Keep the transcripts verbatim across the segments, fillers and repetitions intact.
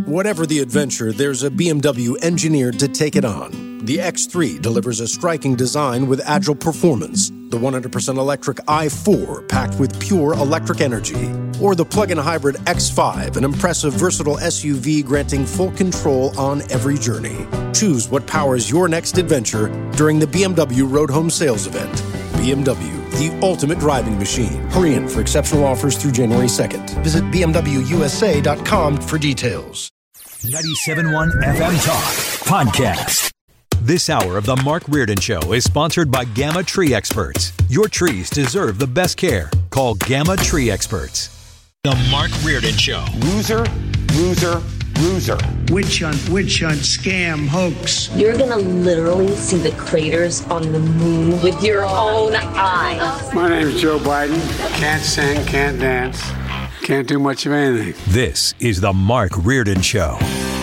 Whatever the adventure, there's a B M W engineered to take it on. The X three delivers a striking design with agile performance. The one hundred percent electric i four, packed with pure electric energy. Or the plug-in hybrid X five, an impressive, versatile S U V granting full control on every journey. Choose what powers your next adventure during the B M W Road Home Sales Event. B M W, the ultimate driving machine. Hurry in for exceptional offers through January second. Visit b m w u s a dot com for details. ninety-seven point one F M Talk Podcast. This hour of the Mark Reardon Show is sponsored by Gamma Tree Experts. Your trees deserve the best care. Call Gamma Tree Experts. The Mark Reardon Show. Loser, loser, loser. Witch hunt, witch hunt, scam, hoax. You're gonna literally see the craters on the moon with your own eyes. My name's Joe Biden. Can't sing, can't dance, can't do much of anything. This is the Mark Reardon Show.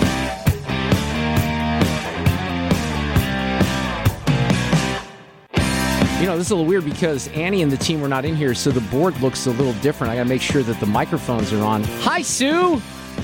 You know, this is a little weird because Annie and the team were not in here, so the board looks a little different. I got to make sure that the microphones are on. Hi, Sue.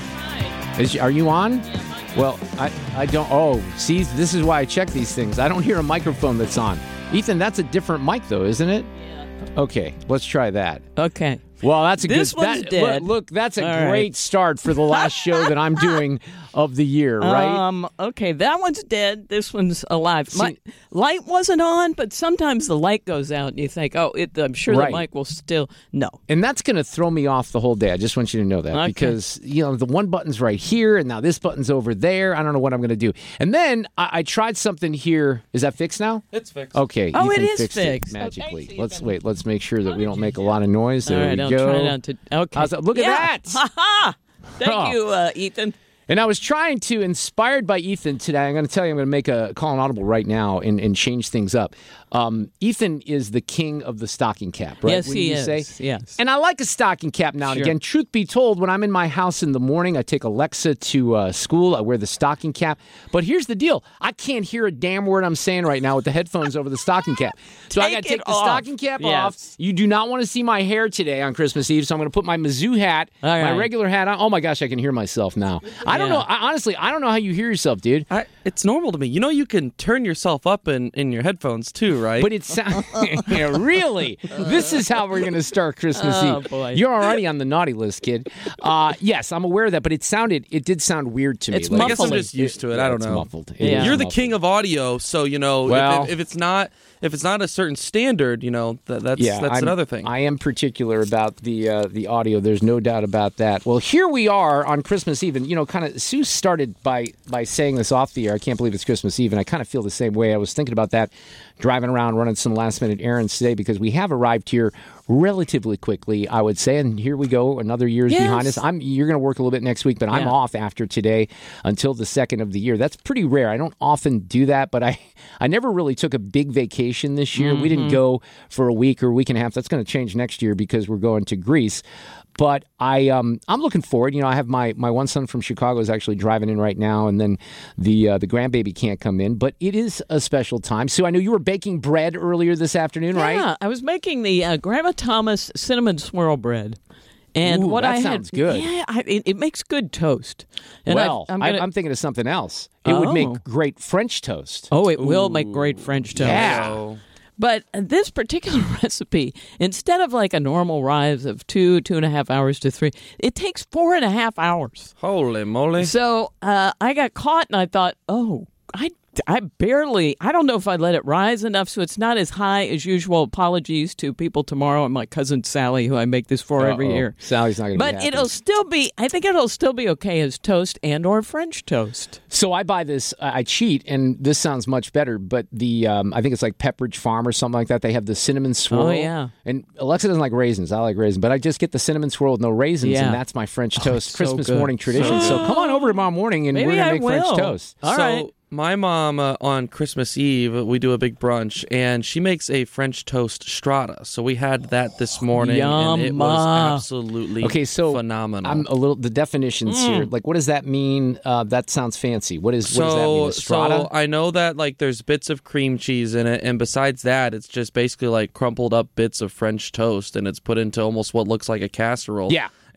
Hi. Is, are you on? Yeah, well, I, I don't. Oh, see, this is why I check these things. I don't hear a microphone that's on. Ethan, that's a different mic, though, isn't it? Yeah. Okay, let's try that. Okay. Well, that's a this good. One's that, dead. Look, look, that's a All great right. start for the last show that I'm doing of the year, right? Um. Okay, that one's dead. This one's alive. See, My light wasn't on, but sometimes the light goes out, and you think, "Oh, it, I'm sure right. the mic will still." No. And that's going to throw me off the whole day. I just want you to know that Okay. because you know the one button's right here, and now this button's over there. I don't know what I'm going to do. And then I, I tried something here. Is that fixed now? It's fixed. Okay. Oh, Ethan it is fixed fixed. it magically. Okay, let's Ethan. wait. Let's make sure that we don't make a lot of noise. There All right, we I'll go. try not to. Okay. How's that? Look at Yeah. that. Ha ha! Thank Oh. you, uh, Ethan. And I was trying to, inspired by Ethan today, I'm going to tell you, I'm going to make a call on Audible right now and, and change things up. Um, Ethan is the king of the stocking cap, right? Yes, Wouldn't he you is. Say? Yes. And I like a stocking cap now and Sure. again. Truth be told, when I'm in my house in the morning, I take Alexa to uh, school. I wear the stocking cap. But here's the deal. I can't hear a damn word I'm saying right now with the headphones over the stocking cap. So I Take got to take it the off. stocking cap Yes. off. You do not want to see my hair today on Christmas Eve, so I'm going to put my Mizzou hat, All my right. regular hat on. Oh, my gosh, I can hear myself now. I don't Yeah. know. I, honestly, I don't know how you hear yourself, dude. I, it's normal to me. You know, you can turn yourself up in, in your headphones too, right? But it sounds yeah, really. This is how we're going to start Christmas Oh, Eve. boy. You're already on the naughty list, kid. Uh, yes, I'm aware of that, but it sounded, it did sound weird to me. It's I guess I'm muffling. just used to it. yeah, I don't it's know. Muffled. It Yeah. is You're the muffled. king of audio, so you know Well- if, if, if it's not if it's not a certain standard, you know that, that's Yeah, that's I'm- another thing. I am particular about the uh, the audio. There's no doubt about that. Well, here we are on Christmas Eve, and you know, kind of Sue started by by saying this off the air. I can't believe it's Christmas Eve, and I kind of feel the same way. I was thinking about that, driving around, running some last minute errands today because we have arrived here relatively quickly, I would say, and here we go. Another year's Yes. behind us. I'm you're going to work a little bit next week, but I'm Yeah. off after today until the second of the year. That's pretty rare. I don't often do that, but I I never really took a big vacation this year. We didn't go for a week or a week and a half. That's going to change next year because we're going to Greece. But I, um, I'm looking forward. You know, I have my, my one son from Chicago is actually driving in right now, and then the uh, the grandbaby can't come in. But it is a special time. Sue, I know you were baking bread earlier this afternoon, right? Yeah, I was making the uh, Grandma Thomas cinnamon swirl bread. And Ooh, what that I had, sounds good. Yeah, I, it, it makes good toast. And well, I, I'm I, gonna, I'm thinking of something else. It would Oh. make great French toast. oh, it will make great French toast. Yeah. So, But this particular recipe, instead of like a normal rise of two, two and a half hours to three, it takes four and a half hours. holy moly! So uh, I got caught and I thought, oh, I, I barely, I don't know if I let it rise enough so it's not as high as usual. Apologies to people tomorrow and my cousin Sally, who I make this for every Uh-oh. year. Sally's not going to be But happy. it'll still be, I think it'll still be okay as toast and or French toast. So I buy this, uh, I cheat, and this sounds much better, but the, um, I think it's like Pepperidge Farm or something like that. They have the cinnamon swirl. Oh, yeah. And Alexa doesn't like raisins. I like raisins, but I just get the cinnamon swirl with no raisins, Yeah. and that's my French Oh, toast it's so Christmas good. morning tradition. So come on over tomorrow morning, and Maybe we're going I to make French will. toast. All so right. my mom uh, on Christmas Eve, we do a big brunch, and she makes a French toast strata. So we had that this morning, and it was Yum. absolutely Okay, so phenomenal. I'm a little, the definitions here, like what does that mean? Uh, that sounds fancy. What is, so, what does that mean? A strata? so I know that like there's bits of cream cheese in it, and besides that, it's just basically like crumpled up bits of French toast, and it's put into almost what looks like a casserole. Yeah.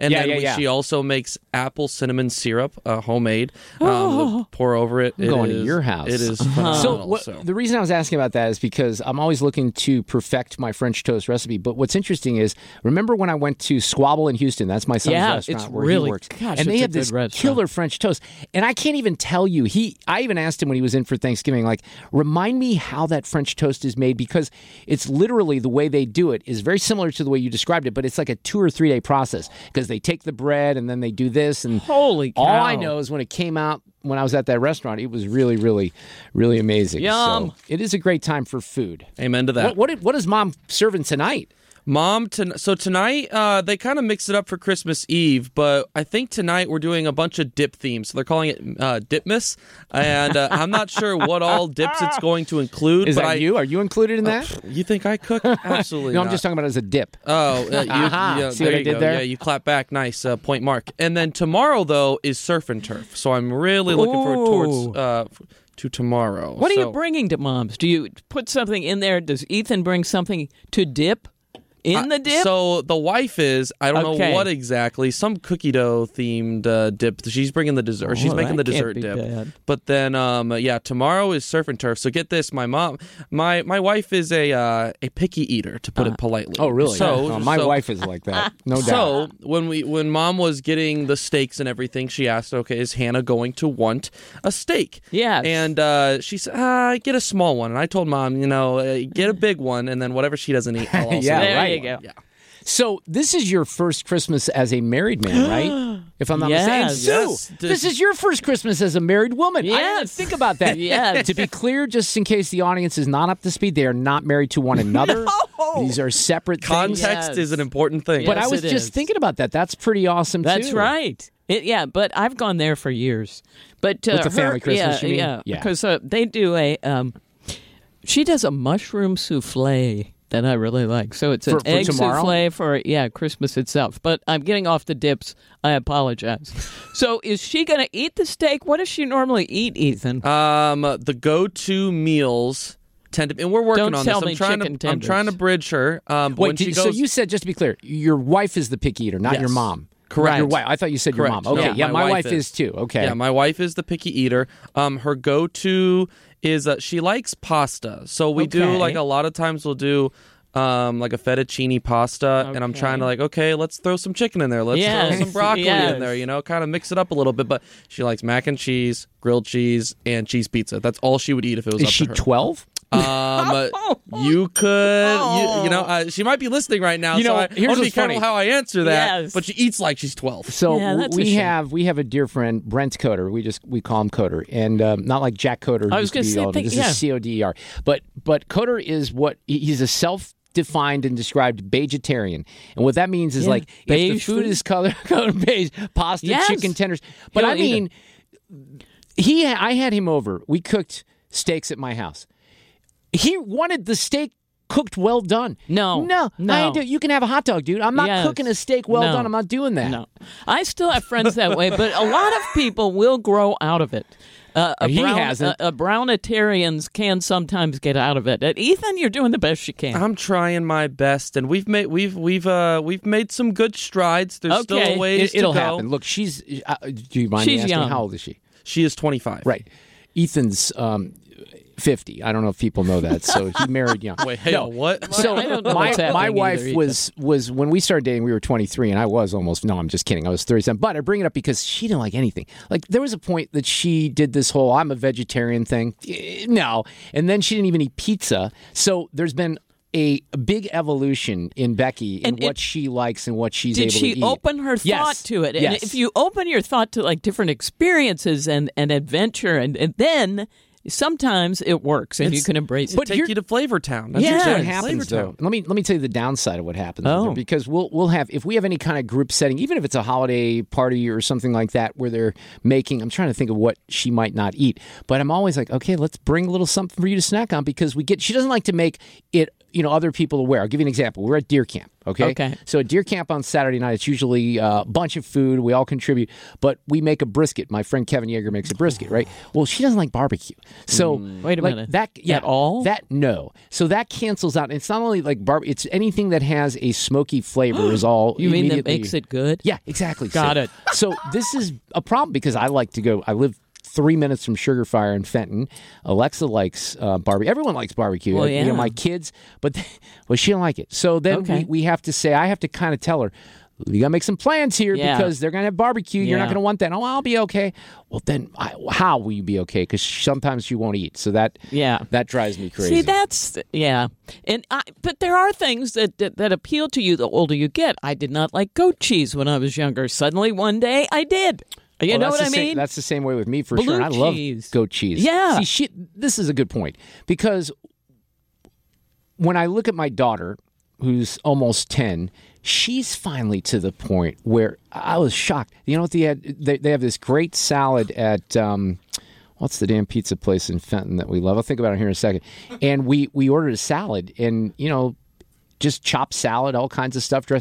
And Yeah, then yeah, we, yeah. she also makes apple cinnamon syrup, uh, homemade. Um, Oh. pour over it. I'm It going is- to your house. It is So, phenomenal. what, so. the reason I was asking about that is because I'm always looking to perfect my French toast recipe. But what's interesting is, remember when I went to Squabble in Houston? That's my son's Yeah, restaurant it's where really- he works. gosh, and they it's a have this good restaurant. killer French toast. And I can't even tell you. He, I even asked him when he was in for Thanksgiving, like, remind me how that French toast is made, because it's literally the way they do it is very similar to the way you described it, but it's like a two or three day process because they take the bread and then they do this. And Holy cow. all I know is when it came out, when I was at that restaurant, it was really, really, really amazing. Yum. So it is a great time for food. Amen to that. What, what, did- what is Mom serving tonight? Mom, ton- so tonight uh, they kind of mix it up for Christmas Eve, but I think tonight we're doing a bunch of dip themes. So they're calling it uh, Dipmas, and uh, I'm not sure what all dips it's going to include. Is but that I, you? Are you included in that? You think I cook? Absolutely no, not. I'm just talking about it as a dip. Oh, uh, you, Aha. yeah, See there what I you did go. there? Yeah, you clap back. Nice. Uh, point mark. And then tomorrow, though, is surf and turf. So I'm really looking forward towards uh, f- to tomorrow. What are So- you bringing to Mom's? Do you put something in there? Does Ethan bring something to dip in the dip? So the wife is, I don't Okay. know what exactly, some cookie dough themed uh, dip. She's bringing the dessert. She's Oh, making the that can't dessert be dip. bad. But then, um, yeah, tomorrow is surf and turf. So get this, my mom, my my wife is a uh, a picky eater, to put it politely. Oh, really? So Oh, my so- wife is like that. No doubt. So when we when Mom was getting the steaks and everything, she asked, "Okay, is Hannah going to want a steak?" Yes. And uh, she said, ah, "Get a small one." And I told Mom, you know, uh, get a big one, and then whatever she doesn't eat, I'll also Yeah, eat there right. you go. Yeah. So this is your first Christmas as a married man, right? If I'm not Yes. mistaken. Yes. Sue, this is your first Christmas as a married woman. I didn't Yes. think about that. Yes. To be clear, just in case the audience is not up to speed, they are not married to one another. These are separate things. Context Yes. is an important thing. But I Yes, was it just is. thinking about that. That's pretty awesome, That's too. right. It, yeah, but I've gone there for years. But uh, With the family her- Christmas, yeah, you mean? yeah, Yeah. because uh, they do a. Um, she does a mushroom souffle that I really like. So it's an For- for egg tomorrow? souffle for yeah Christmas itself. But I'm getting off the dips. I apologize. So is she going to eat the steak? What does she normally eat, Ethan? Um, the go-to meals tend to, and we're working Don't on tell this. me I'm trying chicken to, I'm tenders. trying to bridge her. Um, but Wait, when she did, goes, so you said, just to be clear, your wife is the picky eater, not Yes. your mom. Correct. Your wife. I thought you said your Correct. mom. Okay, No, yeah, my my, wife wife is. is. too. Okay. Yeah, my wife is the picky eater. Um, her go-to is uh, she likes pasta. So we do Okay. like a lot of times we'll do. Um, like a fettuccine pasta, and I'm trying to like, okay, let's throw some chicken in there. Let's Yes. throw some broccoli Yes. in there, you know, kind of mix it up a little bit. But she likes mac and cheese, grilled cheese, and cheese pizza. That's all she would eat if it was is up she to her. twelve? Um, you could, you, you know, uh, she might be listening right now. You know, so I, here's I want to be what's careful funny. how I answer that. Yes. But she eats like she's twelve. So Yeah, that's a we shame. have we have a dear friend, Brent Coder. We just we call him Coder, and um, not like Jack Coder. who I was used to gonna be say, all of it. think- This yeah. is C O D E R. But but Coder is what he- he's a self-defined and described vegetarian, and what that means is Yeah. like if the Beige food food? is color colored beige, pasta, Yes. chicken tenders. But He'll I eat mean, he I had him over. We cooked steaks at my house. He wanted the steak cooked well done. No. no, No. I ain't do- you can have a hot dog, dude. I'm not Yes. cooking a steak well No. done. I'm not doing that. No, I still have friends that way, but a lot of people will grow out of it. Uh, a He brown, hasn't. A, a brownitarians can sometimes get out of it. Uh, Ethan, you're doing the best you can. I'm trying my best, and we've made we've we've uh we've made some good strides. There's Okay. still a ways It, it'll to go. happen. Look, she's. Uh, do you mind She's me asking young. how old is she? She is twenty-five. Right. Ethan's um, fifty. I don't know if people know that. So he married young. Wait, hey, no. what? So I don't know my what's happening my either, wife Ethan. was was when we started dating, we were twenty-three, and I was almost. No, I'm just kidding. I was thirty-seven. But I bring it up because she didn't like anything. Like there was a point that she did this whole "I'm a vegetarian" thing. Eh, No, and then she didn't even eat pizza. So there's been a big evolution in Becky in And what it- she likes and what she's Did able she to eat. open her thought Yes. to it? And Yes. if you open your thought to like different experiences and, and adventure, and, and then sometimes it works and you It's- can embrace it. but Take here- you to Flavor Town. That's Yeah. Here's what Yes. happens, Flavor though. Town. Let me let me tell you the downside of what happens with Oh. it, because we'll we'll have if we have any kind of group setting, even if it's a holiday party or something like that, where they're making. I'm trying to think of what she might not eat, but I'm always like, okay, let's bring a little something for you to snack on, because we get. She doesn't like to make it you know, other people aware. I'll give you an example. We're at deer camp, okay? Okay. So at deer camp on Saturday night, it's usually a bunch of food. We all contribute, but we make a brisket. My friend Kevin Yeager makes a brisket, right? Well, she doesn't like barbecue. So Mm. Wait a like, minute. That, yeah, At all? That, no. So that cancels out. It's not only like bar, it's anything that has a smoky flavor is all You mean that immediately- makes it good? Yeah, exactly. Got so, it. So this is a problem because I like to go, I live three minutes from Sugar Fire in Fenton. Alexa likes uh, barbecue. Everyone likes barbecue. Well, You know, yeah. my kids, but well, she don't like it. So then Okay. we, we have to say, I have to kind of tell her, you got to make some plans here Yeah. because they're going to have barbecue. You're not Yeah. going to want that. Oh, I'll be okay. Well, then I, how will you be okay? Because sometimes she won't eat. So that Yeah. that drives me crazy. See, that's yeah, and I, but there are things that, that that appeal to you the older you get. I did not like goat cheese when I was younger. Suddenly, one day, I did. You Well, know that's what the I same- mean? That's the same way with me for Blue sure. And I love cheese. goat cheese. Yeah. See, she, this is a good point because when I look at my daughter, who's almost ten, she's finally to the point where I was shocked. You know what they had? They, they have this great salad at. Um, What's the damn pizza place in Fenton that we love? I'll think about it here in a second. And we, we ordered a salad and, you know, just chopped salad, all kinds of stuff.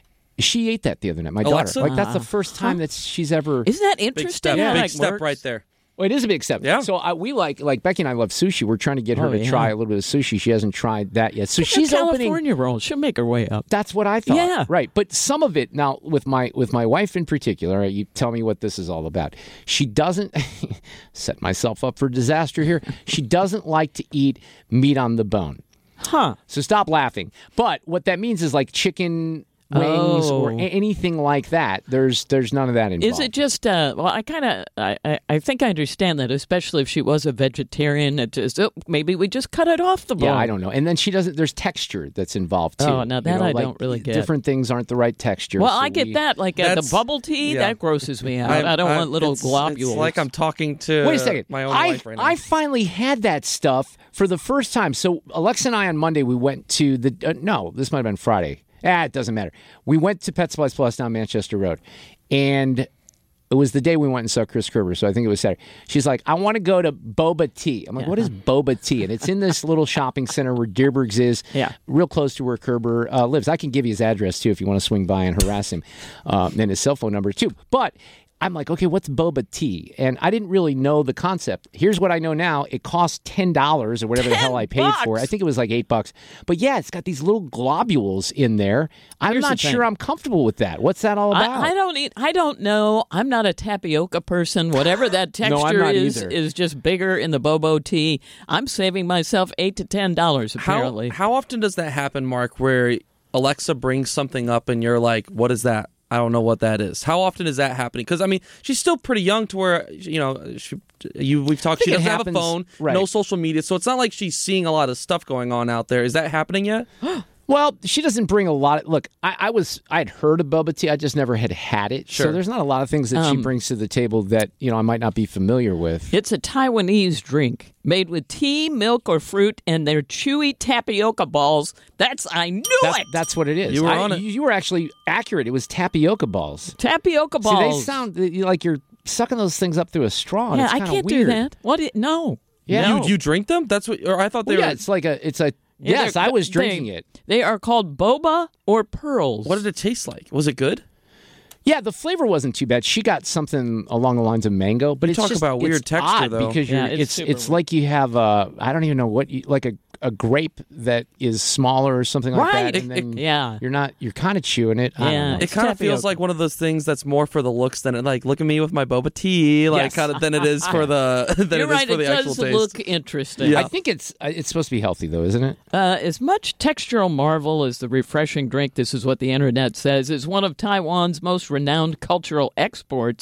She ate that the other night, my Alexa? daughter. Like, that's the first time that she's ever... Isn't that Big interesting? step, how big that step works? right there. Well, it is a big step. Yeah. So I, we like, like Becky and I love sushi. We're trying to get her Oh, to yeah. try a little bit of sushi. She hasn't tried that yet. So She's she's opening... California roll. She'll make her way up. That's what I thought. Yeah. Right. But some of it now with my with my wife in particular, you tell me what this is all about. She doesn't set myself up for disaster here. She doesn't like to eat meat on the bone. Huh? So stop laughing. But what that means is like chicken wings Oh. or a- anything like that. There's there's none of that involved. Is it just? Uh, well, I kind of, I, I, I think I understand that. Especially if she was a vegetarian, it just oh, maybe we just cut it off the bone. Yeah, I don't know. And then she doesn't. There's texture that's involved too. Oh, now that You know, I like, don't really get. Different things aren't the right texture. Well, so I get we- that. Like uh, the That's- bubble tea, yeah. that grosses me out. I'm- I don't I'm- want little it's, globules. It's like I'm talking to Wait a second. my own I, wife right now. I finally had that stuff for the first time. So Alexa and I on Monday we went to the uh, no, this might have been Friday. Ah, it doesn't matter. We went to Pet Supplies Plus down Manchester Road, and it was the day we went and saw Chris Kerber. So I think it was Saturday. She's like, "I want to go to Boba Tea." I'm like, "What is Boba Tea?" And it's in this little shopping center where Deerbergs is, Yeah. real close to where Kerber uh, lives. I can give you his address too if you want to swing by and harass him, uh, and his cell phone number too. But I'm like, okay, what's boba tea? And I didn't really know the concept. Here's what I know now. It costs ten dollars or whatever the hell I paid for it. I think it was like eight bucks. But yeah, it's got these little globules in there. I'm Here's not the thing. sure I'm comfortable with that. What's that all about? I, I don't eat. I don't know. I'm not a tapioca person. Whatever that texture No, I'm not is, either. is just bigger in the bobo tea. I'm saving myself eight to ten dollars apparently. How, how often does that happen, Mark, where Alexa brings something up and you're like, what is that? I don't know what that is. How often is that happening? Because, I mean, she's still pretty young to where, you know, she, you, we've talked, she think it doesn't happens- have a phone, right. no social media, so it's not like she's seeing a lot of stuff going on out there. Is that happening yet? Well, she doesn't bring a lot. Of, look, I, I was I had heard of boba tea. I just never had had it. Sure. So there's not a lot of things that she brings to the table that you know I might not be familiar with. It's a Taiwanese drink made with tea, milk, or fruit, and they're chewy tapioca balls. That's I knew That- it. that's what it is. You were I- on it. You were actually accurate. It was tapioca balls. tapioca balls. See, they sound you- like you're sucking those things up through a straw. and Yeah, it's I kinda can't weird. do that. What? It, no. Yeah. No. You, you drink them? That's what, or I thought they Well, yeah, were. it's like a. It's a. Yeah, yes, they're- I was they- drinking it. They are called boba or pearls. What did it taste like? Was it good? Yeah, the flavor wasn't too bad. She got something along the lines of mango, but You it's talk just about weird it's texture, odd though. because Yeah, you're, it's it's super it's weird. like you have a I don't even know what you, like a, a grape that is smaller or something like Right. that, It- and it- then yeah. you're not you're kind of chewing it. I don't Yeah. know. It It's kind of feels tapioca. like one of those things that's more for the looks than it, like, look at me with my boba tea, like Yes. kind of than it is for the than You're it is right. for It the actual does taste. look interesting. Yeah. I think it's uh, it's supposed to be healthy though, isn't it? Uh, as much textural marvel as the refreshing drink, this is what the internet says, is one of Taiwan's most renowned cultural exports.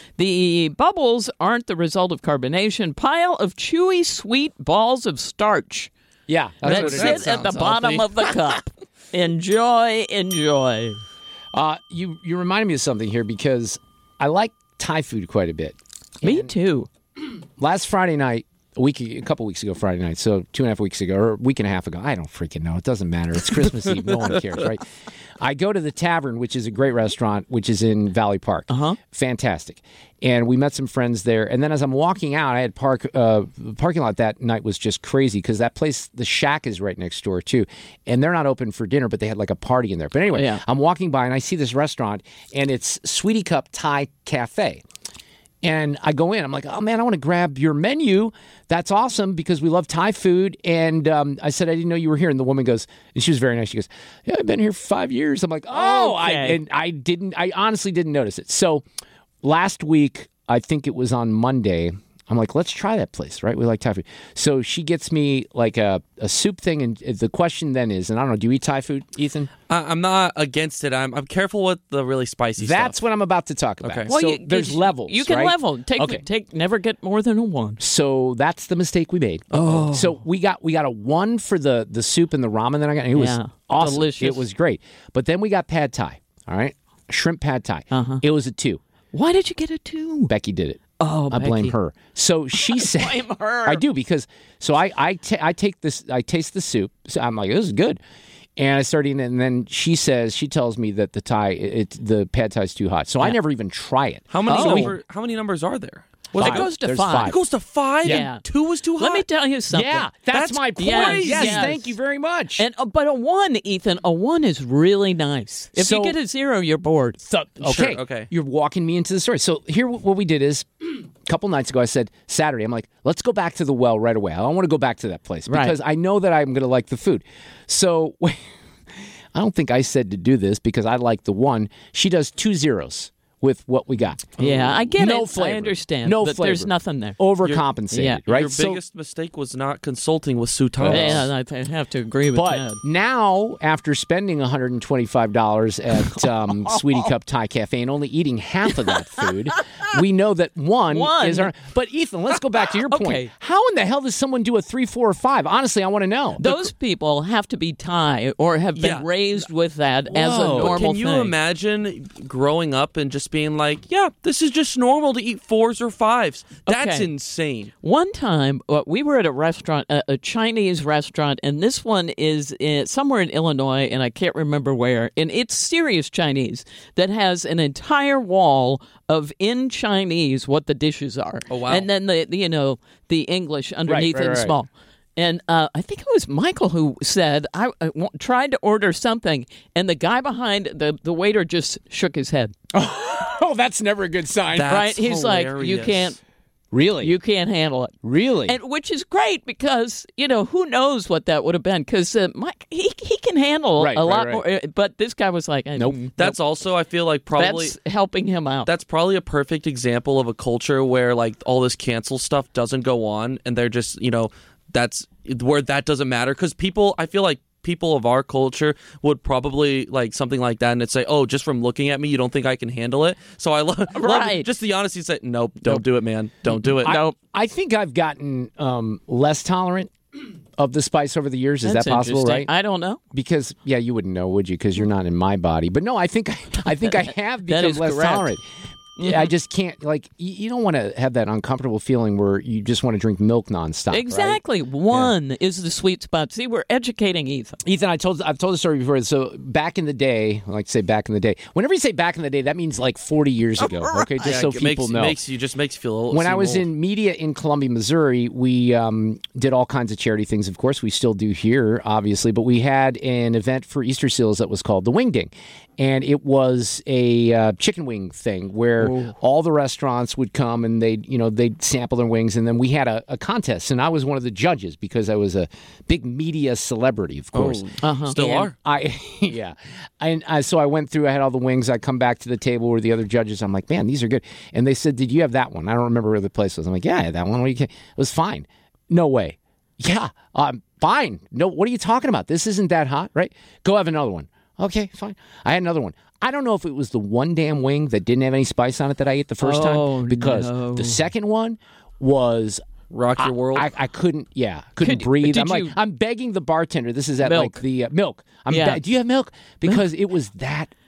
The bubbles aren't the result of carbonation. Pile of chewy, sweet balls of starch Yeah, that what it sit is. at the Sounds bottom healthy. of the cup. Enjoy, enjoy. Uh, you you reminded me of something here because I like Thai food quite a bit. Me And too. Last Friday night, a week, a couple weeks ago, Friday night. So two and a half weeks ago, or a week and a half ago. I don't freaking know. It doesn't matter. It's Christmas Eve. No one cares, right? I go to the Tavern, which is a great restaurant, which is in Valley Park. Uh-huh. Fantastic. And we met some friends there. And then as I'm walking out, I had park uh, the parking lot that night was just crazy because that place, the Shack, is right next door too. And they're not open for dinner, but they had like a party in there. But anyway, yeah. I'm walking by and I see this restaurant, and it's Sweetie Cup Thai Cafe. And I go in. I'm like, oh, man, I want to grab your menu. That's awesome because we love Thai food. And um, I said, I didn't know you were here. And the woman goes, and she was very nice. She goes, yeah, I've been here for five years. I'm like, oh, I, okay. and I didn't, I honestly didn't notice it. So last week, I think it was on Monday, I'm like, let's try that place, right? We like Thai food. So she gets me like a, a soup thing. And the question then is, and I don't know, do you eat Thai food, Ethan? I, I'm not against it. I'm I'm careful with the really spicy stuff. That's what I'm about to talk about. Okay. Well, so you, there's you, levels, You can right? level. Take, okay. take, never get more than a one. So that's the mistake we made. Oh. So we got we got a one for the, the soup and the ramen that I got. And it was Yeah. awesome. Delicious. It was great. But then we got pad thai, all right? Shrimp pad thai. Uh-huh. It was a two. Why did you get a two? Becky did it. Oh, I blame Becky. her. So she said, blame her. I do because so I I, ta- I take this I taste the soup. So I'm like, this is good. And I start eating it, and then she says, she tells me that the Thai, it, the pad Thai is too hot. So I never even try it. How many So we- number, How many numbers are there? Five. It goes to There's five. five. It goes to five. Yeah. And two was too hot. Let me tell you something. Yeah, that's, That's my point. crazy. Yes, Yes. thank you very much. And uh, but a one, Ethan, a one is really nice. If So- you get a zero, you're bored. So, okay, Sure, okay. You're walking me into the story. So here, what we did is, a couple nights ago, I said Saturday. I'm like, let's go back to the well right away. I don't want to go back to that place Right. because I know that I'm going to like the food. So I don't think I said to do this because I like the one. She does two zeros with what we got. Yeah, I get no it. Flavor. I understand. No but flavor. there's nothing there. Overcompensated, Yeah. right? Your So- biggest mistake was not consulting with Sue Thomas. Yeah, I I have to agree with But that. now, after spending one hundred twenty-five dollars at um, Sweetie Cup Thai Cafe and only eating half of that food, we know that one, One. is our. But Ethan, let's go back to your point. Okay. How in the hell does someone do a three, four, or five? Honestly, I want to know. Those people have to be Thai or have been Yeah. raised with that as a Whoa. normal Can you thing. imagine growing up and just being like, yeah, this is just normal to eat fours or fives? That's Okay. insane. One time, uh, we were at a restaurant, a, a Chinese restaurant, and this one is in, somewhere in Illinois, and I can't remember where. And it's serious Chinese that has an entire wall of in Chinese what the dishes are. Oh, wow. And then the, the you know the English underneath right, in right. small. And uh, I think it was Michael who said, I, I w- tried to order something, and the guy behind the, the waiter just shook his head. Oh, that's never a good sign. That's right? He's like, you hilarious. can't, Really? you can't handle it. really? And which is great because, you know, who knows what that would have been because uh, Mike, he, he can handle Right, a right, lot right. more. uh, But this guy was like, Nope. mm, That's also, I feel like, probably that's helping him out. that's probably a perfect example of a culture where like all this cancel stuff doesn't go on, and they're just, you know, that's where that doesn't matter because people, I feel like people of our culture would probably like something like that and it'd say, oh, just from looking at me, you don't think I can handle it. So I lo- love Right. just the honesty. Say, nope, don't do it, man. Don't do it. I, nope. I think I've gotten um, less tolerant of the spice over the years. Is That's that possible, interesting. right? I don't know. Because yeah, you wouldn't know, would you? Because you're not in my body. But no, I think I think I have That become is less correct. tolerant. Yeah, I just can't like. You, you don't want to have that uncomfortable feeling where you just want to drink milk nonstop. right? Exactly. One is the sweet spot. See, we're educating Ethan. Ethan, I told I've told the story before. So back in the day, I like to say back in the day. Whenever you say back in the day, that means like forty years ago. Okay, just Yeah, so it people makes, know. Makes you just makes you feel old. When I seem was old. in media in Columbia, Missouri, we um, did all kinds of charity things. Of course, we still do here, obviously. But we had an event for Easter Seals that was called the Wing Ding. And it was a uh, chicken wing thing where Ooh. all the restaurants would come and they'd, you know, they'd sample their wings. And then we had a, a contest. And I was one of the judges because I was a big media celebrity, of course. Uh-huh. Still And are. I, yeah. And I, so I went through, I had all the wings. I come back to the table where the other judges, I'm like, man, these are good. And they said, did you have that one? I don't remember where the place was. I'm like, yeah, I had that one. What do you, it was fine. No way. Yeah, um, fine. No, what are you talking about? This isn't that hot, right? Go have another one. Okay, fine. I had another one. I don't know if it was the one damn wing that didn't have any spice on it that I ate the first Oh, time because no. the second one was Rock your I- world. I, I couldn't. Yeah, couldn't Could- breathe. did I'm like, you- I'm begging the bartender. This is at Milk. like the uh, milk. I'm Yeah. be- do you have milk? Because it was that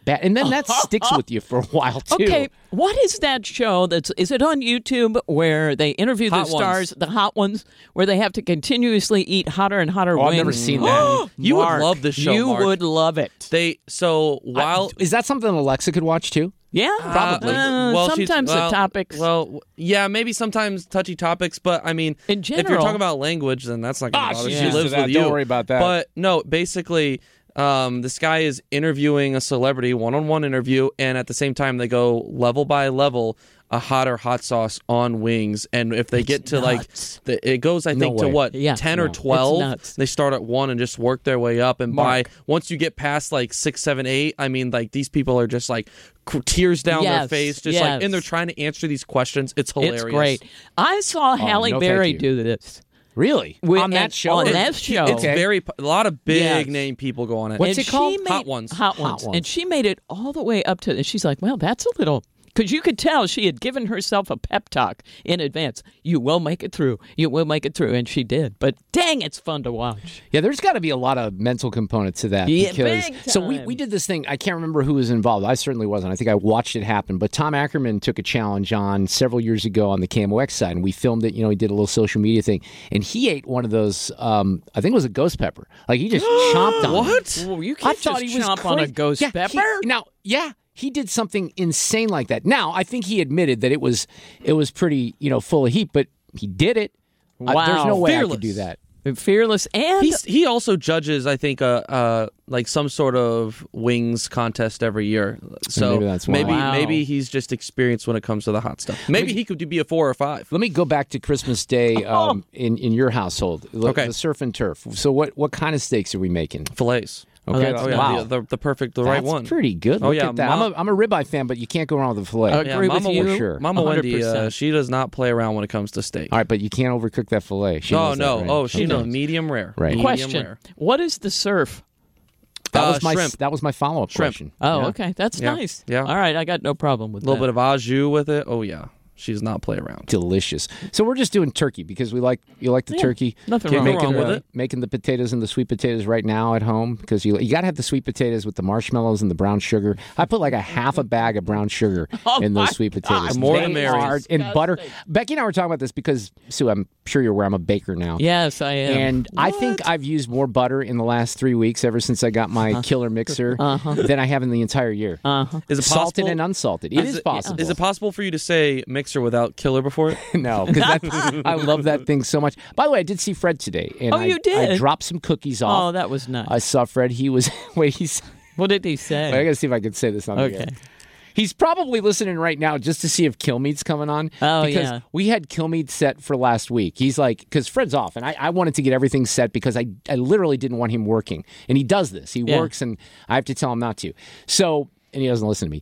bad. And then that sticks with you for a while, too. Okay, what is that show that's, is it on YouTube where they interview Hot the stars, Ones. the hot ones, where they have to continuously eat hotter and hotter Oh, wings? I've never seen that. You would Mark, love this show, You Mark. would love it. They so while Is that something Alexa could watch, too? Yeah, Probably. Uh, well, she's- sometimes well, the topics. Well, yeah, maybe sometimes touchy topics, but I mean, In if you're general- talking about language, then that's not going Ah, to bother. she's She used to lives that. with Don't you. worry about that. But no, basically, um, this guy is interviewing a celebrity, one-on-one interview, and at the same time, they go level by level. A hot or hot sauce on wings, and if they get to nuts. like, the, it goes I No think to way. what Yeah. ten No. or It's twelve. nuts. They start at one and just work their way up, and Mark. by once you get past like six, seven, eight, I mean like these people are just like cr- tears down their Yes. face, just Yes. like, and they're trying to answer these questions. It's hilarious. It's great. I saw Halle no, Berry thank you. do this. Really? With- on that and- show? on or- that show. It's very a lot of big Yes. name people go on it. What's And it called? she made- Hot Ones. Hot Hot ones. Ones. And she made it all the way up to, and she's like, well, that's a little, because you could tell she had given herself a pep talk in advance. You will make it through. You will make it through. And she did. But dang, it's fun to watch. Yeah, there's got to be a lot of mental component to that. Yeah, because, big So we, time. we did this thing. I can't remember who was involved. I certainly wasn't. I think I watched it happen. But Tom Ackerman took a challenge on several years ago on the K M O X side, and we filmed it. You know, he did a little social media thing, and he ate one of those. Um, I think it was a ghost pepper. Like he just chomped on it. What? Oh, you I can't thought just he was chomp on a crazy. ghost Yeah, pepper. he- now, yeah, he did something insane like that. Now, I think he admitted that it was it was pretty, you know, full of heat, but he did it. Uh, there's Wow. no way I Fearless. could do that. Fearless and He's, he also judges, I think, uh, uh, like some sort of wings contest every year. So Maybe that's why. maybe Wow. maybe he's just experienced when it comes to the hot stuff. Maybe he could be a four or five. Let me go back to Christmas Day um, in in your household. The, Okay. the surf and turf. So what what kind of steaks are we making? Fillets. Okay, that's Oh yeah, wow, the, the, the perfect, the that's right one. pretty good. Oh, Look yeah, at that. Mom- I'm a I'm a ribeye fan, but you can't go wrong with a fillet. Okay. Agree yeah, with Mama, you. Wen- Sure. Mama one hundred Wendy, uh, percent. she does not play around when it comes to steak. All right, but you can't overcook that fillet. She Oh knows that, no! right? Oh, she Okay. knows medium rare. Right. Medium question. rare. What is the surf? That Uh, was my shrimp. that was my follow up Shrimp. question. Oh, Yeah. okay. That's Yeah. nice. Yeah. All right. I got no problem with A little that. bit of au jus with it. Oh yeah, she does not play around. Delicious. So we're just doing turkey because we like you like the Yeah, turkey. nothing Can't wrong. go making wrong with uh, it. making the potatoes and the sweet potatoes right now at home because you you got to have the sweet potatoes with the marshmallows and the brown sugar. I put like a half a bag of brown sugar Oh in my those sweet potatoes. The more They the merrier. are- and butter. Disgusting. Becky and I were talking about this because Sue, I'm sure you're aware I'm a baker now. Yes, I am. And I think I've used more butter in the last three weeks ever since I got my killer mixer than I have in the entire year. Uh-huh. Is it Salted possible? and unsalted. It is, it- possible. Is it possible for you to say mixer without killer before it? No, because I love that thing so much. By the way, I did see Fred today. And Oh, I, you did? I dropped some cookies Oh, off. that was nice. I saw Fred. He was wait. He's. What did he I say? gotta see if I can say this on the Okay. air. He's probably listening right now just to see if Kilmead's coming on. Oh, because yeah. we had Kilmead set for last week. He's like, because Fred's off, and I, I wanted to get everything set because I, I literally didn't want him working. And he does this. He Yeah. works, and I have to tell him not to. So, and he doesn't listen to me.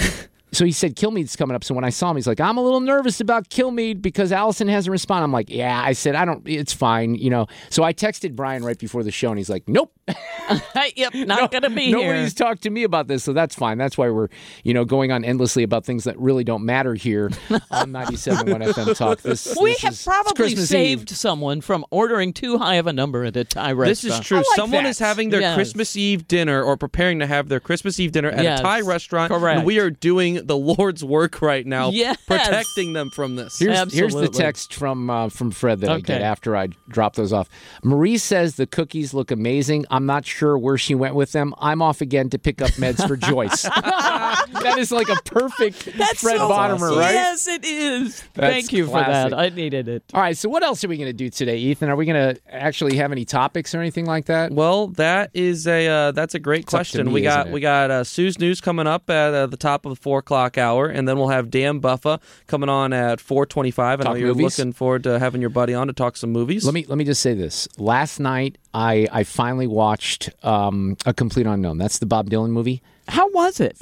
So he said Kilmead's coming up. So when I saw him, he's like, I'm a little nervous about Kilmead because Allison hasn't responded. I'm like, yeah. I said, I don't, it's fine, you know. So I texted Brian right before the show, and he's like, nope. Yep, not going to be here. Nobody's talked to me about this, so that's fine. That's why we're, you know, going on endlessly about things that really don't matter here on ninety-seven point one F M Talk. This, We this have is- it's probably Christmas saved Eve. someone from ordering too high of a number at a Thai restaurant. This is true. I like Someone that. is having their Yes. Christmas Eve dinner or preparing to have their Christmas Eve dinner at Yes. a Thai restaurant. Correct. And we are doing the Lord's work right now, Yes. protecting them from this. Here's, here's the Absolutely. text from uh, from Fred that I Okay. get after I drop those off. Marie says the cookies look amazing. I'm not sure where she went with them. I'm off again to pick up meds for Joyce. That is like a perfect That's Fred so Bottomer, awesome. right? Yes, it is. That's Thank you classic. for that. I needed it. All right, so what else are we going to do today, Ethan? Are we going to actually have any topics or anything like that? Well, that is a uh, that's a great up to question. me, we got isn't it? we got uh, Sue's News coming up at uh, the top of the four o'clock hour, and then we'll have Dan Buffa coming on at four twenty-five. I know Talk you're movies. looking forward to having your buddy on to talk some movies. Let me let me just say this. Last night, I I finally watched um, A Complete Unknown. That's the Bob Dylan movie. How was it?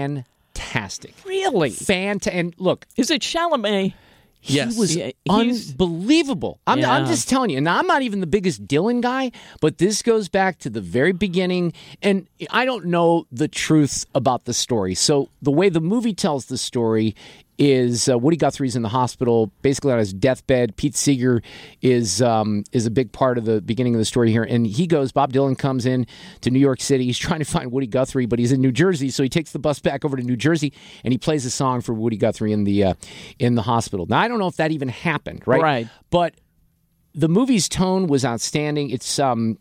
Fantastic. Really? Fanta- and look, Is it Chalamet? he Yes. was Yeah, he's- unbelievable. I'm, Yeah. I'm just telling you. And I'm not even the biggest Dylan guy, but this goes back to the very beginning. And I don't know the truth about the story. So the way the movie tells the story is uh, Woody Guthrie's in the hospital, basically on his deathbed. Pete Seeger is um, is a big part of the beginning of the story here. And he goes, Bob Dylan comes in to New York City. He's trying to find Woody Guthrie, but he's in New Jersey. So he takes the bus back over to New Jersey, and he plays a song for Woody Guthrie in the uh, in the hospital. Now, I don't know if that even happened, right? Right. But the movie's tone was outstanding. It's um,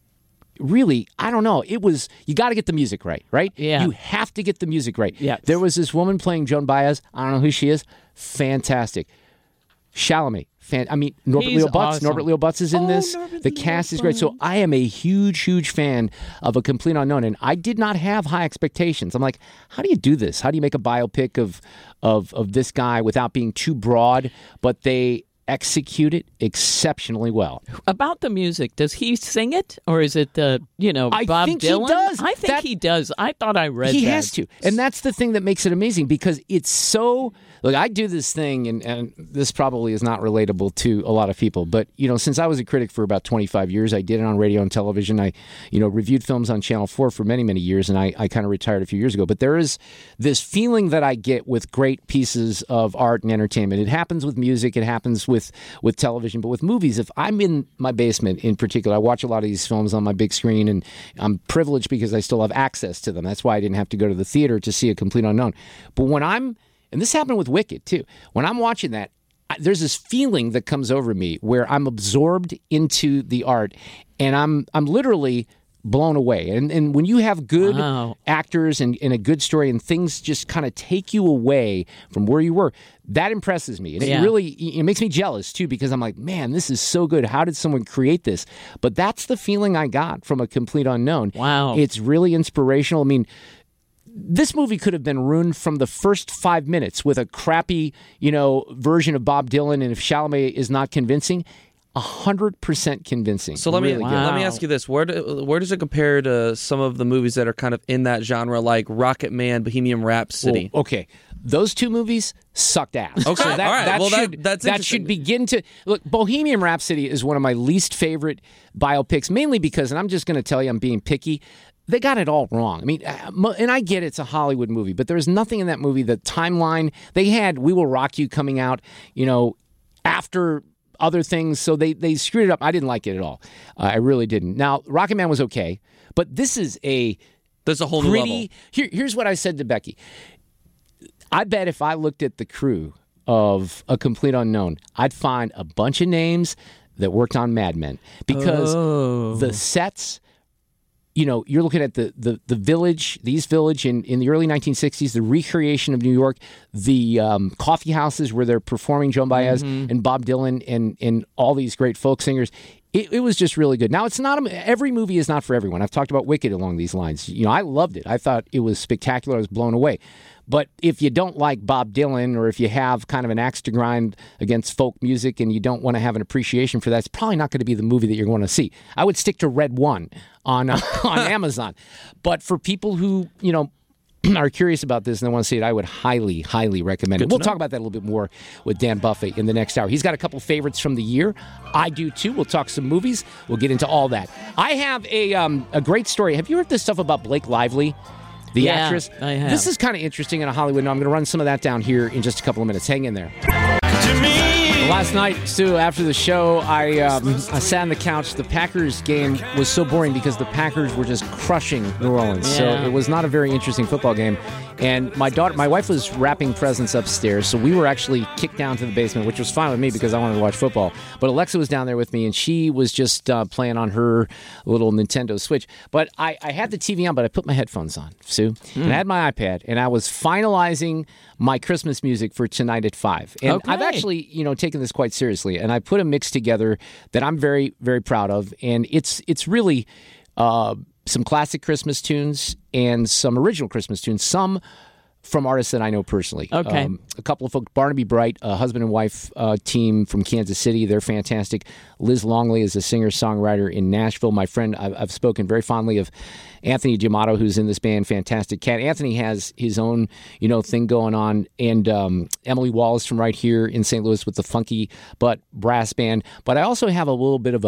really, I don't know. It was, you got to get the music right, right? Yeah. You have to get the music right. Yeah. There was this woman playing Joan Baez. I don't know who she is. Fantastic. Chalamet. Fan, I mean, Norbert He's Leo Butz. awesome. Norbert Leo Butz is in Oh, this. Norbert The Leo cast is great. So I am a huge, huge fan of A Complete Unknown, and I did not have high expectations. I'm like, how do you do this? How do you make a biopic of of of this guy without being too broad? But they execute it exceptionally well. About the music, does he sing it, or is it the you know I Bob think he Dylan? does. I think That- he does. I thought I read He that. has to. And that's the thing that makes it amazing, because it's so... Look, I do this thing, and, and this probably is not relatable to a lot of people, but, you know, since I was a critic for about twenty-five years, I did it on radio and television. I, you know, reviewed films on Channel four for many, many years, and I, I kind of retired a few years ago. But there is this feeling that I get with great pieces of art and entertainment. It happens with music. It happens with, with television. But with movies, if I'm in my basement in particular, I watch a lot of these films on my big screen, and I'm privileged because I still have access to them. That's why I didn't have to go to the theater to see A Complete Unknown. But when I'm... And this happened with Wicked, too. When I'm watching that, I, there's this feeling that comes over me where I'm absorbed into the art, and I'm I'm literally blown away. And and when you have good Wow. actors and, and a good story, and things just kind of take you away from where you were, that impresses me. And Yeah. it really it makes me jealous, too, because I'm like, man, this is so good. How did someone create this? But that's the feeling I got from A Complete Unknown. Wow. It's really inspirational. I mean... This movie could have been ruined from the first five minutes with a crappy, you know, version of Bob Dylan, and if Chalamet is not convincing, a hundred percent convincing. So let me Really good. let me Wow. ask you this: where do, where does it compare to some of the movies that are kind of in that genre, like Rocket Man, Bohemian Rhapsody? Well, okay, those two movies sucked ass. Okay, So that, all right. that Well, that- should that's that interesting. should begin to look. Bohemian Rhapsody is one of my least favorite biopics, mainly because, and I'm just going to tell you, I'm being picky. They got it all wrong. I mean, uh, mo- and I get it's a Hollywood movie, but there was nothing in that movie. The timeline, they had We Will Rock You coming out, you know, after other things, so they, they screwed it up. I didn't like it at all. Uh, I really didn't. Now, Rocket Man was okay, but this is a There's a whole new level. gritty... Here, here's what I said to Becky. I bet if I looked at the crew of A Complete Unknown, I'd find a bunch of names that worked on Mad Men, because Oh. the sets... You know, you're looking at the, the, the village, the East Village in, in the early nineteen sixties, the recreation of New York, the um, coffee houses where they're performing Joan Baez Mm-hmm. and Bob Dylan and, and all these great folk singers. It, it was just really good. Now, it's not a, every movie is not for everyone. I've talked about Wicked along these lines. You know, I loved it. I thought it was spectacular. I was blown away. But if you don't like Bob Dylan, or if you have kind of an axe to grind against folk music and you don't want to have an appreciation for that, it's probably not going to be the movie that you're going to see. I would stick to Red One on uh, on Amazon. But for people who, you know, are curious about this and they want to see it, I would highly, highly recommend it. We'll talk about that a little bit more with Dan Buffett in the next hour. He's got a couple favorites from the year. I do too. We'll talk some movies. We'll get into all that. I have a um, a great story. Have you heard this stuff about Blake Lively? The Yeah, actress. I have. This is kind of interesting in a Hollywood. Now, I'm going to run some of that down here in just a couple of minutes. Hang in there. Last night, Stu, after the show, I um, I sat on the couch. The Packers game was so boring because the Packers were just crushing New Orleans. So Yeah. it was not a very interesting football game. And my daughter, my wife was wrapping presents upstairs, so we were actually kicked down to the basement, which was fine with me because I wanted to watch football. But Alexa was down there with me, and she was just uh, playing on her little Nintendo Switch. But I, I had the T V on, but I put my headphones on, Sue, and I had my iPad, and I was finalizing my Christmas music for tonight at five. And Okay. I've actually, you know, taken this quite seriously, and I put a mix together that I'm very, very proud of, and it's it's really uh, some classic Christmas tunes and some original Christmas tunes, some from artists that I know personally. Okay. Um, a couple of folks, Barnaby Bright, a husband and wife uh, team from Kansas City. They're fantastic. Liz Longley is a singer-songwriter in Nashville. My friend, I've, I've spoken very fondly of Anthony Giamato, who's in this band. Fantastic cat. Anthony has his own, you know, thing going on. And um, Emily Wallace from right here in Saint Louis with the Funky Butt Brass Band. But I also have a little bit of a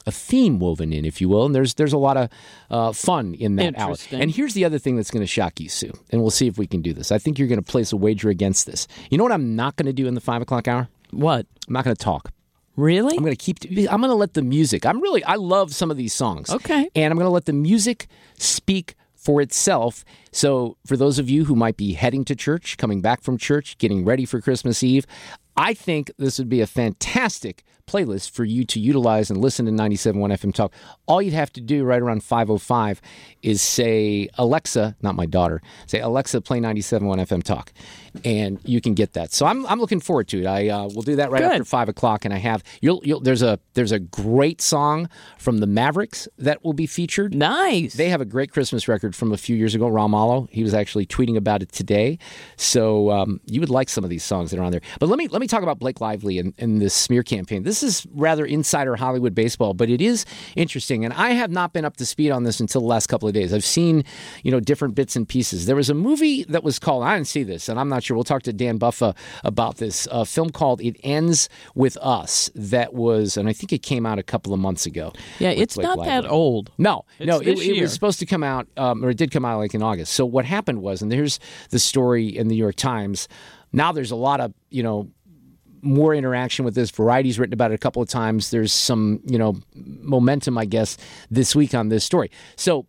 a theme woven in, if you will, and there's there's a lot of uh, fun in that hour. And here's the other thing that's going to shock you, Sue, and we'll see if we can do this. I think you're going to place a wager against this. You know what I'm not going to do in the five o'clock hour? What? I'm not going to talk. Really? I'm going to keep. I'm going to let the music. I'm really. I love some of these songs. Okay. And I'm going to let the music speak for itself. So for those of you who might be heading to church, coming back from church, getting ready for Christmas Eve, I think this would be a fantastic playlist for you to utilize and listen to ninety-seven point one F M Talk. All you'd have to do right around five oh five is say, Alexa, not my daughter, say, Alexa, play ninety-seven point one F M Talk. And you can get that. So I'm I'm looking forward to it. I uh, will do that right Good. after five o'clock. And I have, you'll, you'll, there's a there's a great song from the Mavericks that will be featured. Nice. They have a great Christmas record from a few years ago, Ramallo. He was actually tweeting about it today. So um, you would like some of these songs that are on there. But let me let me talk about Blake Lively and, and this smear campaign. This is rather insider Hollywood baseball, but it is interesting. And I have not been up to speed on this until the last couple of days. I've seen, you know, different bits and pieces. There was a movie that was called, I didn't see this, and I'm not sure. We'll talk to Dan Buffa about this, a film called It Ends With Us that was, and I think it came out a couple of months ago. Yeah, it's Blake not Lively. that old. No, It's no, it, this it year. was supposed to come out, um, or it did come out like in August. So what happened was, and here's the story in the New York Times. Now there's a lot of, you know, more interaction with this. Variety's written about it a couple of times. There's some, you know, momentum, I guess, this week on this story. So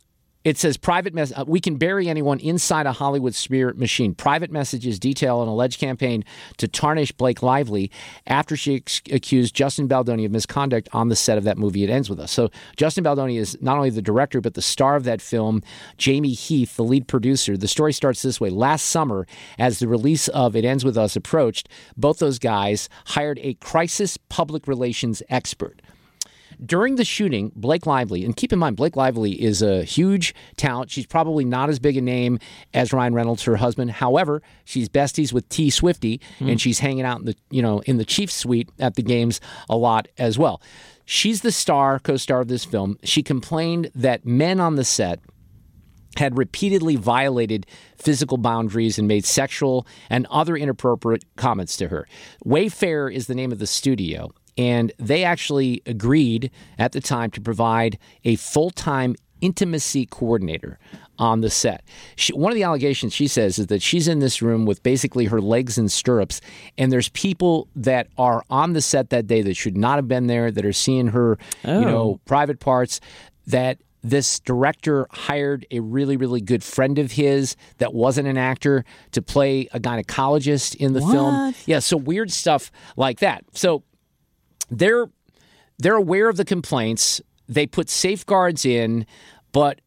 it says private mess. Uh, we can bury anyone inside a Hollywood smear machine. Private messages detail an alleged campaign to tarnish Blake Lively after she ex- accused Justin Baldoni of misconduct on the set of that movie. It Ends With Us. So Justin Baldoni is not only the director, but the star of that film, Jamie Heath, the lead producer. The story starts this way. Last summer, as the release of It Ends With Us approached, both those guys hired a crisis public relations expert. During the shooting, Blake Lively, and keep in mind, Blake Lively is a huge talent. She's probably not as big a name as Ryan Reynolds, her husband. However, she's besties with T. Swifty, mm. and she's hanging out in the, you know, in the Chiefs suite at the games a lot as well. She's the star, co-star of this film. She complained that men on the set had repeatedly violated physical boundaries and made sexual and other inappropriate comments to her. Wayfair is the name of the studio. And they actually agreed at the time to provide a full-time intimacy coordinator on the set. She, one of the allegations she says is that she's in this room with basically her legs in stirrups, and there's people that are on the set that day that should not have been there, that are seeing her, oh. you know, private parts, that this director hired a really, really good friend of his that wasn't an actor to play a gynecologist in the what? film. Yeah, so weird stuff like that. So They're they're aware of the complaints. They put safeguards in, but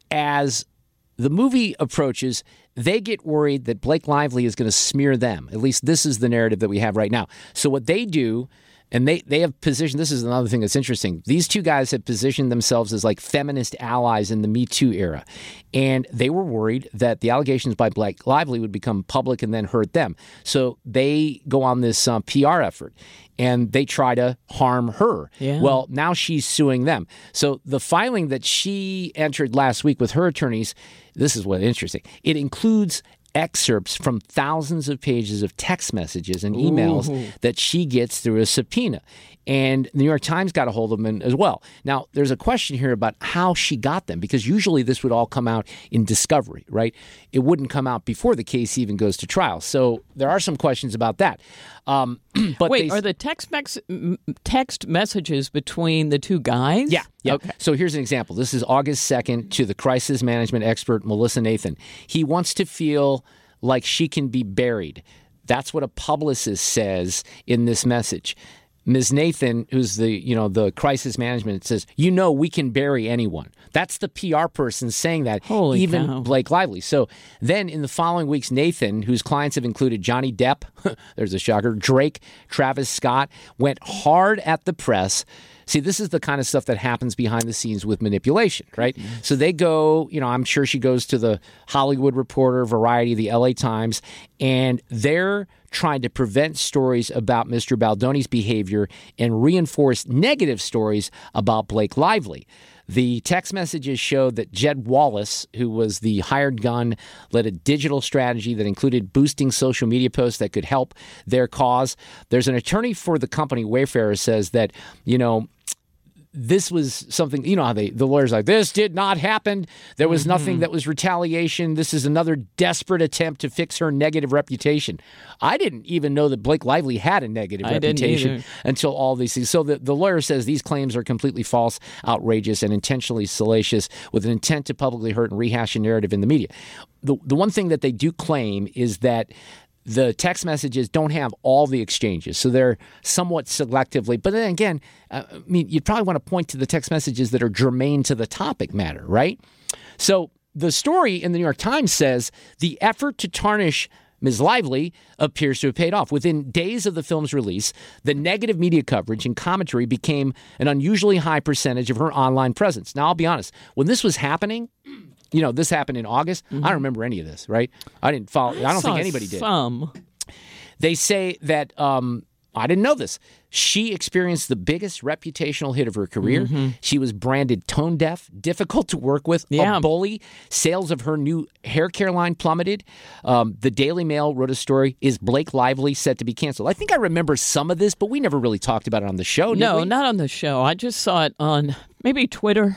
as the movie approaches, they get worried that Blake Lively is going to smear them. At least this is the narrative that we have right now. So what they do, and they, they have positioned, this is another thing that's interesting. These two guys have positioned themselves as like feminist allies in the Me Too era. And they were worried that the allegations by Blake Lively would become public and then hurt them. So they go on this uh, P R effort and they try to harm her. Yeah. Well, now she's suing them. So the filing that she entered last week with her attorneys, this is what's interesting. It includes excerpts from thousands of pages of text messages and emails Ooh. that she gets through a subpoena. And the New York Times got a hold of them as well. Now, there's a question here about how she got them, because usually this would all come out in discovery, right? It wouldn't come out before the case even goes to trial. So there are some questions about that. Um, but Wait, they, are the text mex- text messages between the two guys? Yeah. Yeah. Okay. So here's an example. This is August second to the crisis management expert, Melissa Nathan. He wants to feel like she can be buried. That's what a publicist says in this message. Miz Nathan, who's the, you know, the crisis management, says, you know, we can bury anyone. That's the P R person saying that, Holy even cow. Blake Lively. So then in the following weeks, Nathan, whose clients have included Johnny Depp, there's a shocker, Drake, Travis Scott, went hard at the press. See, this is the kind of stuff that happens behind the scenes with manipulation, right? Mm-hmm. So they go, you know, I'm sure she goes to the Hollywood Reporter, Variety, the L A Times, and they're trying to prevent stories about Mister Baldoni's behavior and reinforce negative stories about Blake Lively. The text messages showed that Jed Wallace, who was the hired gun, led a digital strategy that included boosting social media posts that could help their cause. There's an attorney for the company, Wayfair, says that, you know, this was something, you know how they, the lawyers are like, this did not happen. There was mm-hmm. nothing that was retaliation. This is another desperate attempt to fix her negative reputation. I didn't even know that Blake Lively had a negative I reputation until all these things. So the, the lawyer says these claims are completely false, outrageous, and intentionally salacious with an intent to publicly hurt and rehash a narrative in the media. The, the one thing that they do claim is that the text messages don't have all the exchanges, so they're somewhat selectively. But then again, uh, I mean, you'd probably want to point to the text messages that are germane to the topic matter, right? So the story in the New York Times says the effort to tarnish Miz Lively appears to have paid off. Within days of the film's release, the negative media coverage and commentary became an unusually high percentage of her online presence. Now, I'll be honest, when this was happening, you know, this happened in August. Mm-hmm. I don't remember any of this, right? I didn't follow. I, I don't think anybody did. Some. They say that, um, I didn't know this. She experienced the biggest reputational hit of her career. Mm-hmm. She was branded tone deaf, difficult to work with, yeah. a bully. Sales of her new hair care line plummeted. Um, the Daily Mail wrote a story, is Blake Lively set to be canceled? I think I remember some of this, but we never really talked about it on the show, did No, we? not on the show. I just saw it on maybe Twitter.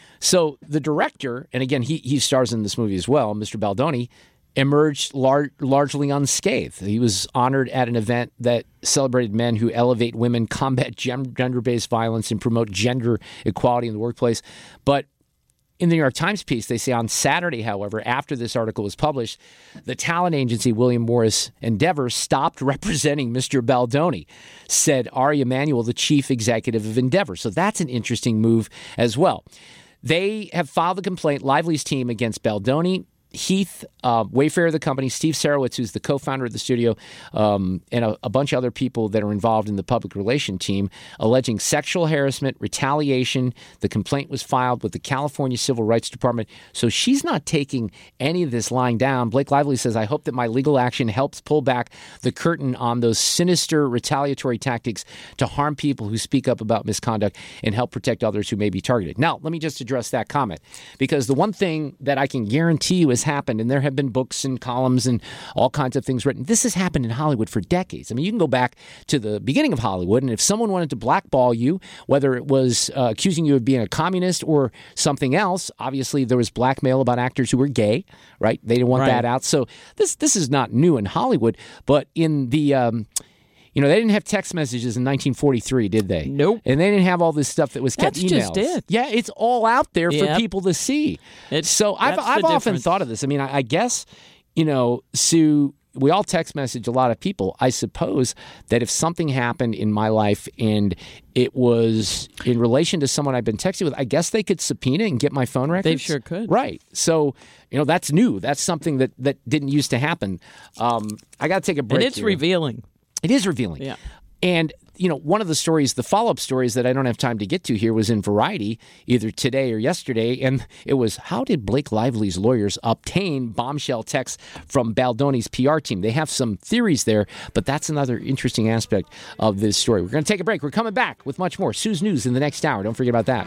So the director, and again, he he stars in this movie as well, Mister Baldoni, emerged lar- largely unscathed. He was honored at an event that celebrated men who elevate women, combat gem- gender-based violence, and promote gender equality in the workplace. But in the New York Times piece, they say on Saturday, however, after this article was published, the talent agency William Morris Endeavor stopped representing Mister Baldoni, said Ari Emanuel, the chief executive of Endeavor. So that's an interesting move as well. They have filed a complaint, Lively's team, against Baldoni, Heath, uh, Wayfarer, the company, Steve Sarowitz, who's the co-founder of the studio, um, and a, a bunch of other people that are involved in the public relation team, alleging sexual harassment, retaliation. The complaint was filed with the California Civil Rights Department. So she's not taking any of this lying down. Blake Lively says, I hope that my legal action helps pull back the curtain on those sinister retaliatory tactics to harm people who speak up about misconduct and help protect others who may be targeted. Now, let me just address that comment, because the one thing that I can guarantee you is happened, and there have been books and columns and all kinds of things written. This has happened in Hollywood for decades. I mean, you can go back to the beginning of Hollywood, and if someone wanted to blackball you, whether it was uh, accusing you of being a communist or something else, obviously there was blackmail about actors who were gay, right? They didn't want right. that out. So this this is not new in Hollywood, but in the um, you know, they didn't have text messages in nineteen forty-three, did they? Nope. And they didn't have all this stuff that was kept That's emails. Just it. Yeah, it's all out there yep. for people to see. It's, so I've I've often thought of this. I mean, I, I guess, you know, Sue, we all text message a lot of people. I suppose that if something happened in my life and it was in relation to someone I've been texting with, I guess they could subpoena and get my phone records. They sure could. Right. So, you know, that's new. That's something that, that didn't used to happen. Um, I got to take a break. And it's here. revealing. It is revealing. Yeah. And, you know, one of the stories, the follow-up stories that I don't have time to get to here was in Variety, either today or yesterday, and it was, how did Blake Lively's lawyers obtain bombshell texts from Baldoni's P R team? They have some theories there, but that's another interesting aspect of this story. We're going to take a break. We're coming back with much more. Sue's News in the next hour. Don't forget about that.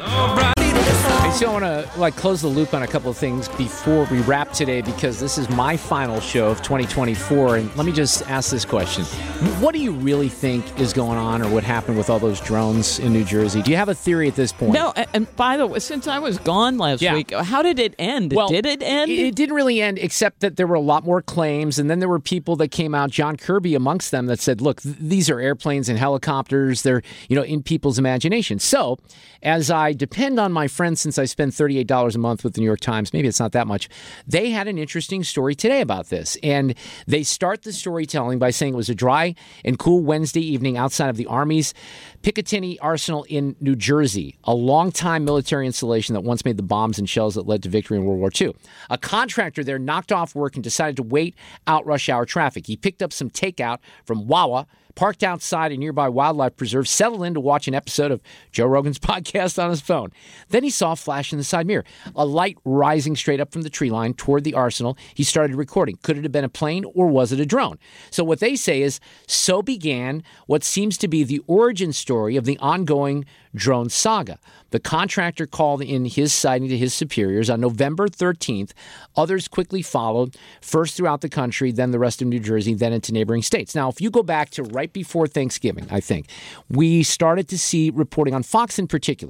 Hey, so I want to like close the loop on a couple of things before we wrap today, because this is my final show of twenty twenty-four, and let me just ask this question. What do you really think is going on, or what happened with all those drones in New Jersey? Do you have a theory at this point? No, and by the way, since I was gone last yeah. week, how did it end? Well, did it end? It, it didn't really end, except that there were a lot more claims, and then there were people that came out, John Kirby amongst them, that said, look, th- these are airplanes and helicopters. They're, you know, in people's imagination. So, as I depend on my friends, since I spend thirty-eight dollars a month with the New York Times, maybe it's not that much, they had an interesting story today about this. And they start the storytelling by saying it was a dry and cool Wednesday evening outside of the Army's Picatinny Arsenal in New Jersey, a long-time military installation that once made the bombs and shells that led to victory in World War Two. A contractor there knocked off work and decided to wait out rush hour traffic. He picked up some takeout from Wawa, parked outside a nearby wildlife preserve, settled in to watch an episode of Joe Rogan's podcast on his phone. Then he saw a flash in the side mirror, a light rising straight up from the tree line toward the arsenal. He started recording. Could it have been a plane, or was it a drone? So what they say is, so began what seems to be the origin story of the ongoing drone saga. The contractor called in his sighting to his superiors on November thirteenth. Others quickly followed, first throughout the country, then the rest of New Jersey, then into neighboring states. Now, if you go back to right before Thanksgiving, I think, we started to see reporting on Fox in particular.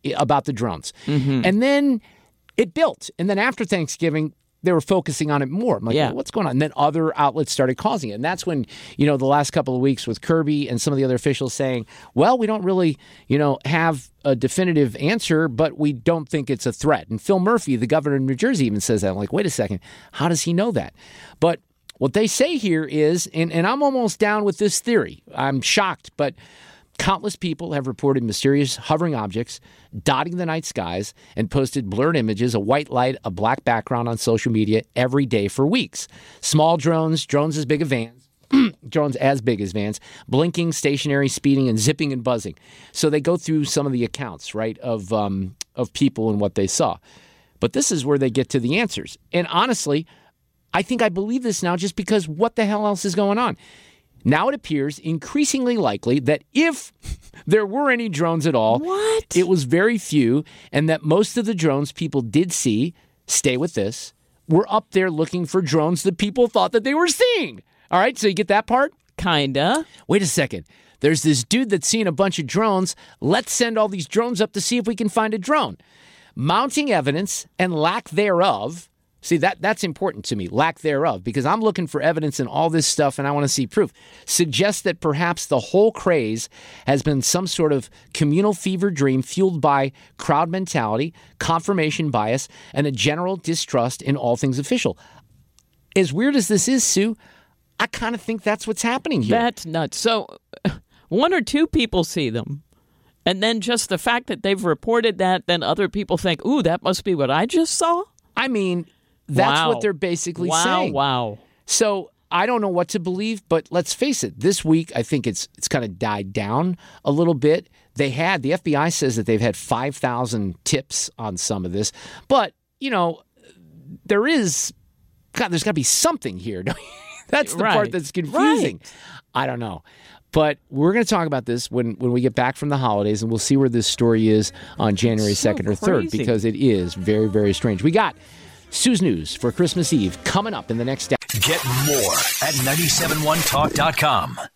about the drones. Mm-hmm. And then it built. And then after Thanksgiving, they were focusing on it more. I'm like, yeah. well, what's going on? And then other outlets started causing it. And that's when, you know, the last couple of weeks with Kirby and some of the other officials saying, well, we don't really, you know, have a definitive answer, but we don't think it's a threat. And Phil Murphy, the governor of New Jersey, even says that. I'm like, wait a second. How does he know that? But what they say here is, and, and I'm almost down with this theory. I'm shocked, but countless people have reported mysterious hovering objects dotting the night skies and posted blurred images, a white light, a black background on social media every day for weeks. Small drones, drones as big as vans, drones as big as vans, blinking, stationary, speeding, and zipping and buzzing. So they go through some of the accounts, right, of um, of people and what they saw. But this is where they get to the answers. And honestly, I think I believe this now just because what the hell else is going on? Now it appears increasingly likely that if there were any drones at all, what? it was very few, and that most of the drones people did see, stay with this, were up there looking for drones that people thought that they were seeing. All right, so you get that part? Kinda. Wait a second. There's this dude that's seeing a bunch of drones. Let's send all these drones up to see if we can find a drone. Mounting evidence and lack thereof. See, that that's important to me, lack thereof, because I'm looking for evidence in all this stuff and I want to see proof. Suggests that perhaps the whole craze has been some sort of communal fever dream fueled by crowd mentality, confirmation bias, and a general distrust in all things official. As weird as this is, Sue, I kind of think that's what's happening here. That's nuts. So one or two people see them. And then just the fact that they've reported that, then other people think, ooh, that must be what I just saw? I mean, that's wow. what they're basically wow, saying. Wow, wow. So I don't know what to believe, but let's face it. This week, I think it's it's kind of died down a little bit. They had, the F B I says that they've had five thousand tips on some of this. But, you know, there is, God, there's got to be something here. That's the right. part that's confusing. Right. I don't know. But we're going to talk about this when, when we get back from the holidays, and we'll see where this story is on January second or third, crazy. because it is very, very strange. We got Sue's News for Christmas Eve coming up in the next hour. Get more at nine seven one talk dot com.